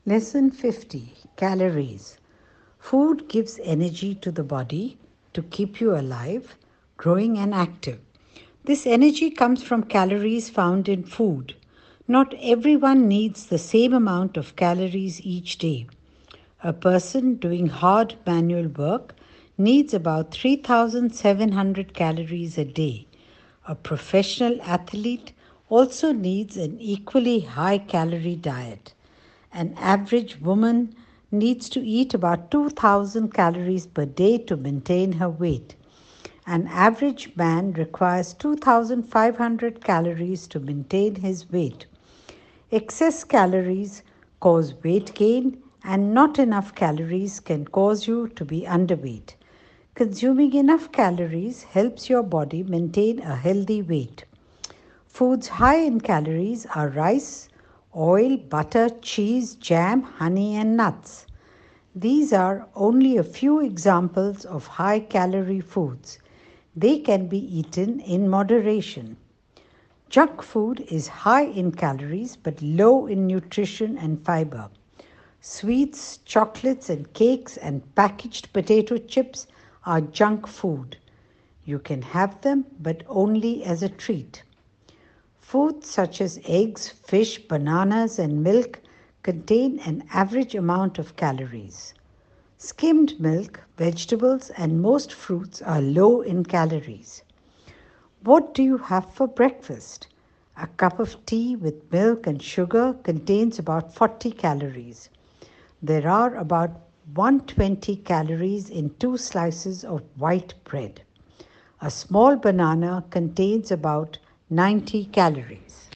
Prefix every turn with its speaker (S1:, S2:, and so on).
S1: Lesson 50. Calories. Food gives energy to the body to keep you alive, growing, and active. This energy comes from calories found in food. Not everyone needs the same amount of calories each day. A person doing hard manual work needs about 3,700 calories a day. A professional athlete also needs an equally high calorie diet. An average woman needs to eat about 2,000 calories per day to maintain her weight. An average man requires 2,500 calories to maintain his weight. Excess calories cause weight gain, and not enough calories can cause you to be underweight. Consuming enough calories helps your body maintain a healthy weight. Foods high in calories are rice, oil, butter, cheese, jam, honey, and nuts. These are only a few examples of high calorie foods. They can be eaten in moderation. Junk food is high in calories but low in nutrition and fiber. Sweets, chocolates, and cakes and packaged potato chips are junk food. You can have them, but only as a treat. Foods such as eggs, fish, bananas, and milk contain an average amount of calories. Skimmed milk, vegetables, and most fruits are low in calories. What do you have for breakfast? A cup of tea with milk and sugar contains about 40 calories. There are about 120 calories in 2 slices of white bread. A small banana contains about 90 calories.